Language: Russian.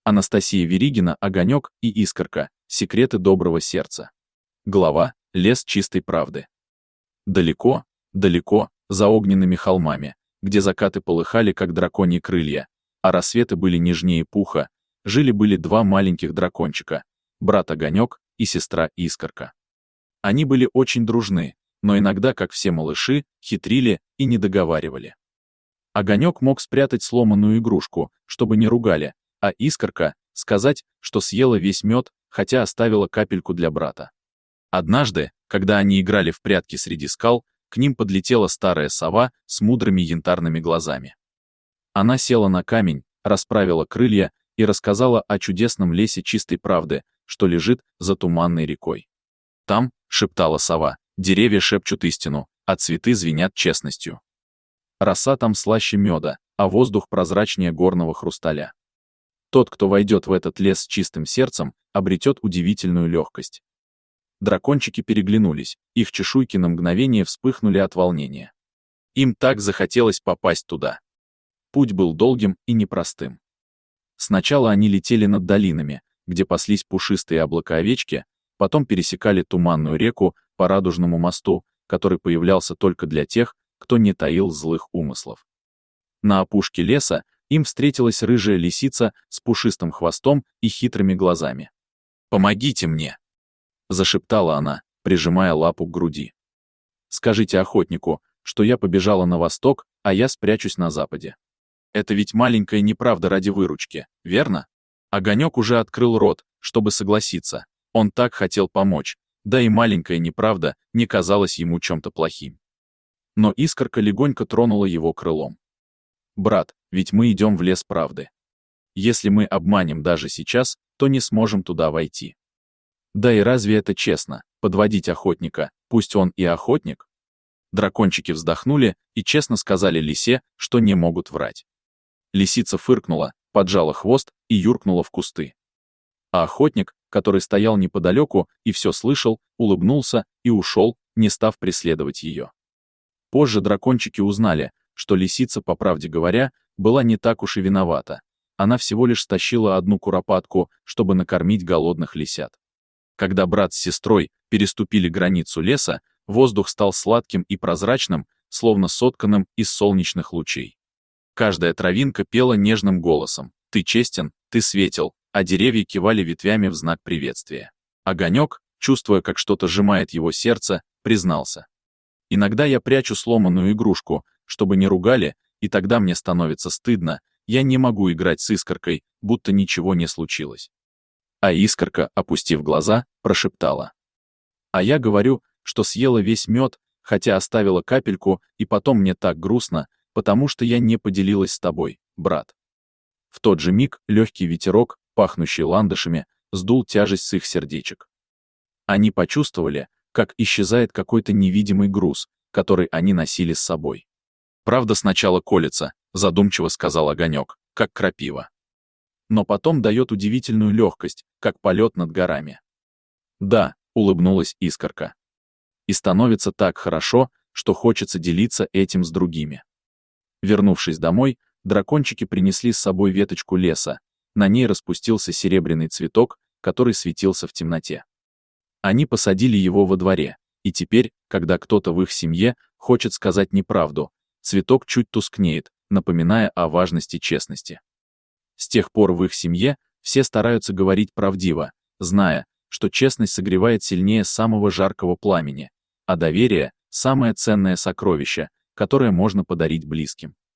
Анастасия Веригина, Огонек и Искорка. Секреты доброго сердца. Глава «Лес чистой правды». Далеко, далеко, за огненными холмами, где закаты полыхали, как драконьи крылья, а рассветы были нежнее пуха, жили-были два маленьких дракончика, брат Огонек и сестра Искорка. Они были очень дружны, но иногда, как все малыши, хитрили и не договаривали. Огонек мог спрятать сломанную игрушку, чтобы не ругали, а Искорка — сказать, что съела весь мед, хотя оставила капельку для брата. Однажды, когда они играли в прятки среди скал, к ним подлетела старая сова с мудрыми янтарными глазами. Она села на камень, расправила крылья и рассказала о чудесном лесе чистой правды, что лежит за туманной рекой. «Там, — шептала сова, — деревья шепчут истину, а цветы звенят честностью. Роса там слаще меда, а воздух прозрачнее горного хрусталя. Тот, кто войдет в этот лес с чистым сердцем, обретет удивительную легкость». Дракончики переглянулись, их чешуйки на мгновение вспыхнули от волнения. Им так захотелось попасть туда. Путь был долгим и непростым. Сначала они летели над долинами, где паслись пушистые облака-овечки, потом пересекали туманную реку по радужному мосту, который появлялся только для тех, кто не таил злых умыслов. На опушке леса им встретилась рыжая лисица с пушистым хвостом и хитрыми глазами. «Помогите мне!» — зашептала она, прижимая лапу к груди. «Скажите охотнику, что я побежала на восток, а я спрячусь на западе. Это ведь маленькая неправда ради выручки, верно?» Огонек уже открыл рот, чтобы согласиться. Он так хотел помочь, да и маленькая неправда не казалась ему чем-то плохим. Но Искорка легонько тронула его крылом. «Брат, ведь мы идем в лес правды. Если мы обманем даже сейчас, то не сможем туда войти. Да и разве это честно, подводить охотника, пусть он и охотник?» Дракончики вздохнули и честно сказали лисе, что не могут врать. Лисица фыркнула, поджала хвост и юркнула в кусты. А охотник, который стоял неподалеку и все слышал, улыбнулся и ушел, не став преследовать ее. Позже дракончики узнали, что лисица, по правде говоря, была не так уж и виновата. Она всего лишь стащила одну куропатку, чтобы накормить голодных лисят. Когда брат с сестрой переступили границу леса, воздух стал сладким и прозрачным, словно сотканным из солнечных лучей. Каждая травинка пела нежным голосом: «Ты честен, ты светел», а деревья кивали ветвями в знак приветствия. Огонек, чувствуя, как что-то сжимает его сердце, признался: «Иногда я прячу сломанную игрушку, чтобы не ругали, и тогда мне становится стыдно, я не могу играть с Искоркой, будто ничего не случилось». А Искорка, опустив глаза, прошептала: «А я говорю, что съела весь мед, хотя оставила капельку, и потом мне так грустно, потому что я не поделилась с тобой, брат». В тот же миг легкий ветерок, пахнущий ландышами, сдул тяжесть с их сердечек. Они почувствовали, как исчезает какой-то невидимый груз, который они носили с собой. «Правда сначала колется», — задумчиво сказал Огонек, — «как крапива. Но потом дает удивительную легкость, как полет над горами». «Да», — улыбнулась Искорка. «И становится так хорошо, что хочется делиться этим с другими». Вернувшись домой, дракончики принесли с собой веточку леса, на ней распустился серебряный цветок, который светился в темноте. Они посадили его во дворе, и теперь, когда кто-то в их семье хочет сказать неправду, цветок чуть тускнеет, напоминая о важности честности. С тех пор в их семье все стараются говорить правдиво, зная, что честность согревает сильнее самого жаркого пламени, а доверие — самое ценное сокровище, которое можно подарить близким.